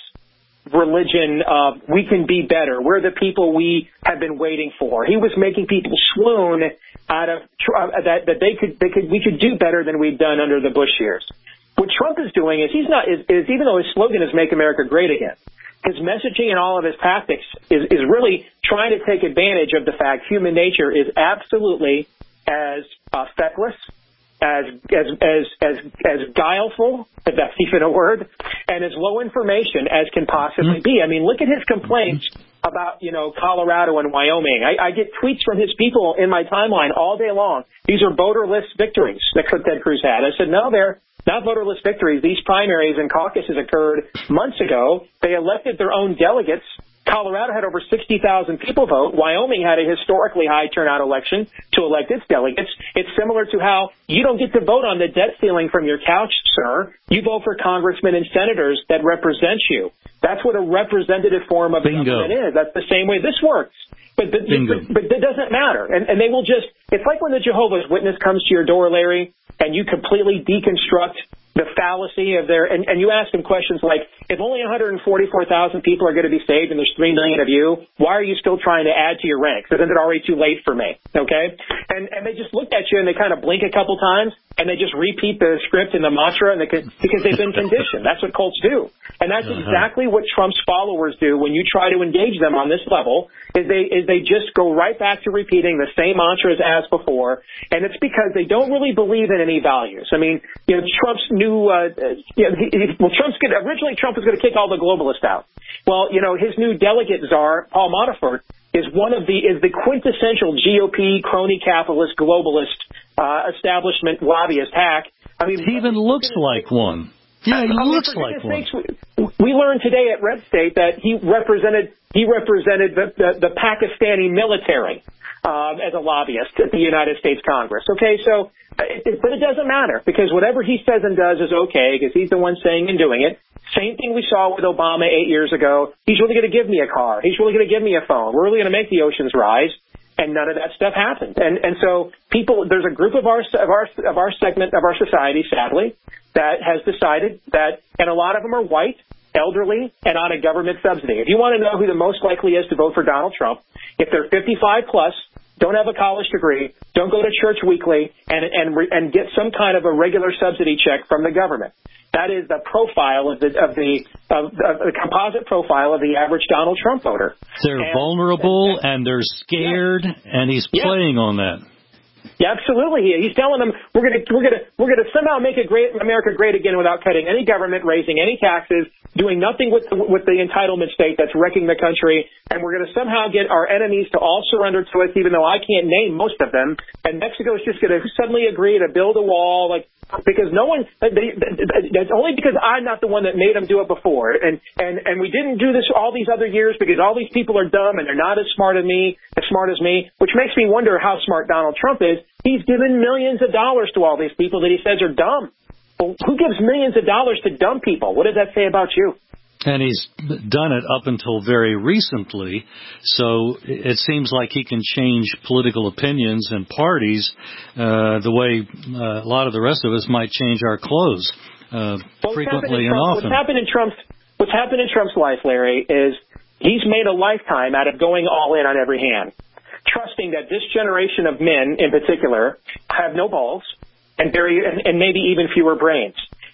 religion of we can be better. We're the people we have been waiting for. He was making people swoon out of uh, that that they could they could we could do better than we'd done under the Bush years. What Trump is doing is he's not is, is even though his slogan is "Make America Great Again," his messaging and all of his tactics is, is really trying to take advantage of the fact human nature is absolutely as uh, feckless, as as as as as guileful, if that's even a word, and as low information as can possibly be. I mean, look at his complaints about, you know, Colorado and Wyoming. I, I get tweets from his people in my timeline all day long. These are voterless victories that Ted Cruz had. I said, no, they're not voterless victories. These primaries and caucuses occurred months ago. They elected their own delegates. Colorado had over sixty thousand people vote. Wyoming had a historically high turnout election to elect its delegates. It's similar to how you don't get to vote on the debt ceiling from your couch, sir. You vote for congressmen and senators that represent you. That's what a representative form of
Bingo.
government is. That's the same way this works. But, but, but, but it doesn't matter. And, and they will just, it's like when the Jehovah's Witness comes to your door, Larry, and you completely deconstruct the fallacy of their, and, and you ask them questions like, if only one hundred forty-four thousand people are going to be saved and there's three million of you, why are you still trying to add to your ranks? Isn't it already too late for me? Okay? And and they just look at you and they kind of blink a couple times and they just repeat the script and the mantra and they can, because they've been conditioned. That's what cults do. And that's uh-huh. exactly what Trump's followers do when you try to engage them on this level, is they is they just go right back to repeating the same mantras as before. And it's because they don't really believe in any values. I mean, you know, Trump's new, uh, you know, he, he, well, Trump's gonna, originally Trump was going to kick all the globalists out. Well, you know, his new delegate czar, Paul Manafort, is one of the, is the quintessential G O P, crony capitalist, globalist, uh, establishment lobbyist hack. I mean,
he even looks like one. Yeah, he I mean, looks like one.
We, we learned today at Red State that he represented, he represented the, the, the Pakistani military. Um, as a lobbyist at the United States Congress. Okay, so, it, it, but it doesn't matter, because whatever he says and does is okay, because he's the one saying and doing it. Same thing we saw with Obama eight years ago. He's really going to give me a car. He's really going to give me a phone. We're really going to make the oceans rise. And none of that stuff happened. And and so people, there's a group of our of our of our segment of our society, sadly, that has decided that, and a lot of them are white, elderly, and on a government subsidy. If you want to know who the most likely is to vote for Donald Trump, if they're fifty-five plus, don't have a college degree, don't go to church weekly, and and and get some kind of a regular subsidy check from the government. That is the profile of the of the of, of the composite profile of the average Donald Trump voter.
They're and, vulnerable and, and they're scared, yeah. and he's yeah. playing on that.
Yeah, absolutely. He's telling them we're going to we're going to we're going to somehow make a great America great again without cutting any government, raising any taxes, doing nothing with the, with the entitlement state that's wrecking the country, and we're going to somehow get our enemies to all surrender to us, even though I can't name most of them. And Mexico is just going to suddenly agree to build a wall, like because no one. They, that's only because I'm not the one that made them do it before, and and and we didn't do this all these other years because all these people are dumb and they're not as smart as me, as smart as me, which makes me wonder how smart Donald Trump is. He's given millions of dollars to all these people that he says are dumb. Well, who gives millions of dollars to dumb people? What does that say about you?
And he's done it up until very recently, so it seems like he can change political opinions and parties uh, the way uh, a lot of the rest of us might change our clothes uh, well, frequently and
Trump,
often.
What's happened in Trump's What's happened in Trump's life, Larry, is he's made a lifetime out of going all in on every hand, trusting that this generation of men, in particular, have no balls and very and, and maybe even fewer brains.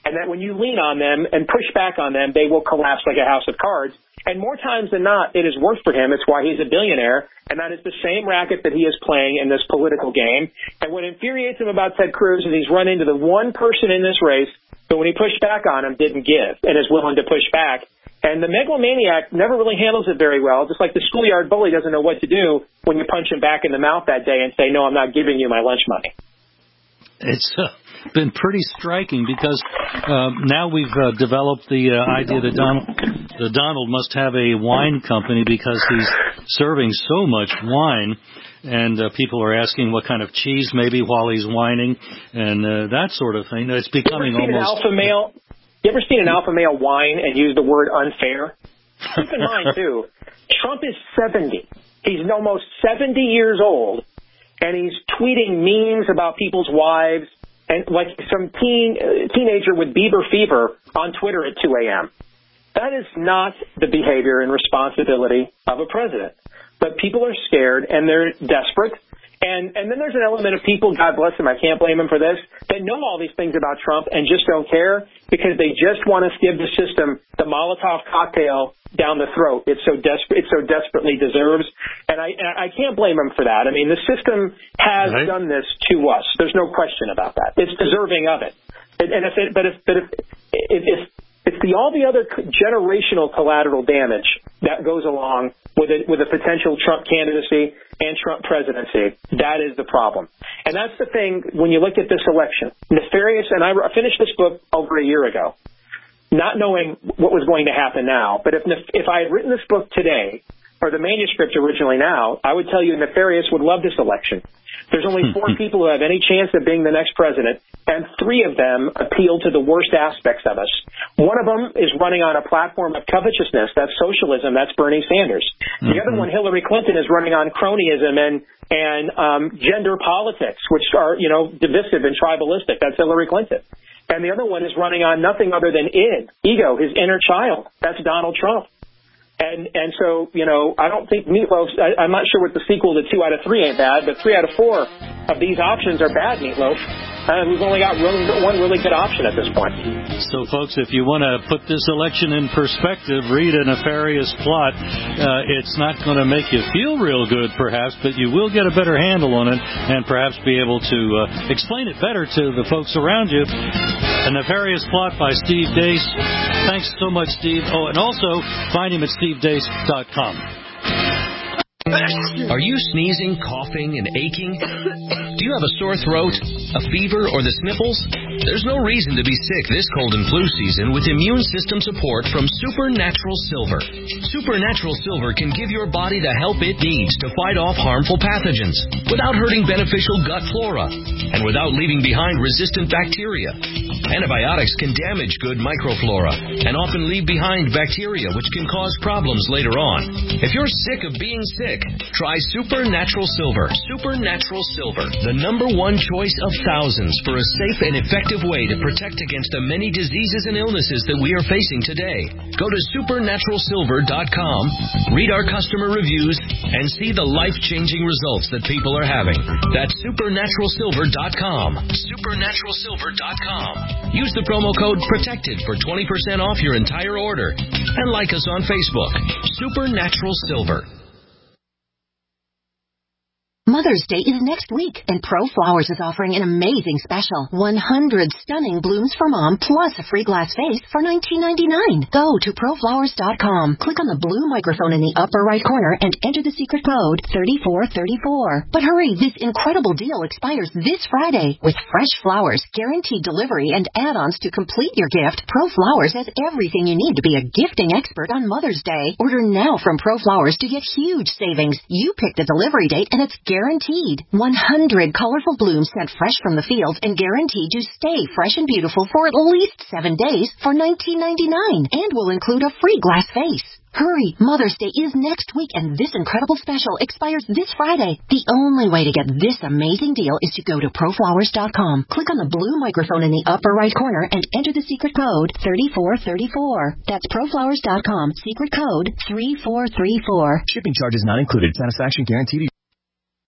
and that when you lean on them and push back on them, they will collapse like a house of cards. And more times than not, it has worked for him. It's why he's a billionaire, and that is the same racket that he is playing in this political game. And what infuriates him about Ted Cruz is he's run into the one person in this race who, when he pushed back on him, didn't give and is willing to push back. And the megalomaniac never really handles it very well, just like the schoolyard bully doesn't know what to do when you punch him back in the mouth that day and say, no, I'm not giving you my lunch money.
It's uh, been pretty striking because uh, now we've uh, developed the uh, idea that Donald, that Donald must have a wine company because he's serving so much wine, and uh, people are asking what kind of cheese maybe while he's whining and uh, that sort of thing. It's becoming
you ever seen
almost...
An alpha male, you ever seen an alpha male whine and use the word unfair? Keep in mind, too, Trump is seventy. He's almost seventy years old. And he's tweeting memes about people's wives, and like some teen uh, teenager with Bieber fever on Twitter at two a.m. That is not the behavior and responsibility of a president. But people are scared, and they're desperate. And and then there's an element of people, God bless them, I can't blame them for this, that know all these things about Trump and just don't care because they just want to give the system the Molotov cocktail down the throat. It's so desperate, it so desperately deserves. And I and I can't blame them for that. I mean, the system has right. done this to us. There's no question about that. It's deserving of it. And, and if it, but if but if if, if it's the all the other generational collateral damage that goes along with a, with a potential Trump candidacy and Trump presidency. That is the problem. And that's the thing when you look at this election. Nefarious, and I finished this book over a year ago, not knowing what was going to happen now. But if if I had written this book today, or the manuscript originally now, I would tell you Nefarious would love this election. There's only four people who have any chance of being the next president, and three of them appeal to the worst aspects of us. One of them is running on a platform of covetousness. That's socialism. That's Bernie Sanders. The mm-hmm. other one, Hillary Clinton, is running on cronyism and and um, gender politics, which are, you know, divisive and tribalistic. That's Hillary Clinton. And the other one is running on nothing other than id, ego, his inner child. That's Donald Trump. And and so, you know, I don't think Meatloaf, I, I'm not sure what the sequel to two out of three ain't bad, but three out of four of these options are bad, Meatloaf. Uh, we've only got really, one really good option at this point.
So, folks, if you want to put this election in perspective, read A Nefarious Plot. Uh, it's not going to make you feel real good, perhaps, but you will get a better handle on it and perhaps be able to uh, explain it better to the folks around you. A Nefarious Plot by Steve Deace. Thanks so much, Steve. Oh, and also find him at steve deace dot com.
Are you sneezing, coughing, and aching? Do you have a sore throat, a fever, or the sniffles? There's no reason to be sick this cold and flu season with immune system support from Supernatural Silver. Supernatural Silver can give your body the help it needs to fight off harmful pathogens without hurting beneficial gut flora and without leaving behind resistant bacteria. Antibiotics can damage good microflora and often leave behind bacteria which can cause problems later on. If you're sick of being sick, try Supernatural Silver. Supernatural Silver, the number one choice of thousands for a safe and effective way to protect against the many diseases and illnesses that we are facing today. Go to supernatural silver dot com, read our customer reviews, and see the life-changing results that people are having. That's supernatural silver dot com. supernatural silver dot com. Use the promo code PROTECTED for twenty percent off your entire order. And like us on Facebook. Supernatural Silver.
Mother's Day is next week, and ProFlowers is offering an amazing special. one hundred stunning blooms for mom, plus a free glass vase for nineteen ninety-nine. Go to pro flowers dot com, click on the blue microphone in the upper right corner, and enter the secret code thirty-four thirty-four. But hurry, this incredible deal expires this Friday. With fresh flowers, guaranteed delivery, and add-ons to complete your gift, ProFlowers has everything you need to be a gifting expert on Mother's Day. Order now from ProFlowers to get huge savings. You pick the delivery date, and it's guaranteed. Guaranteed. one hundred colorful blooms sent fresh from the fields and guaranteed to stay fresh and beautiful for at least seven days for nineteen ninety-nine, and will include a free glass vase. Hurry, Mother's Day is next week, and this incredible special expires this Friday. The only way to get this amazing deal is to go to pro flowers dot com, click on the blue microphone in the upper right corner, and enter the secret code thirty-four thirty-four. That's pro flowers dot com, secret code three four three four.
Shipping charges not included. Satisfaction guaranteed.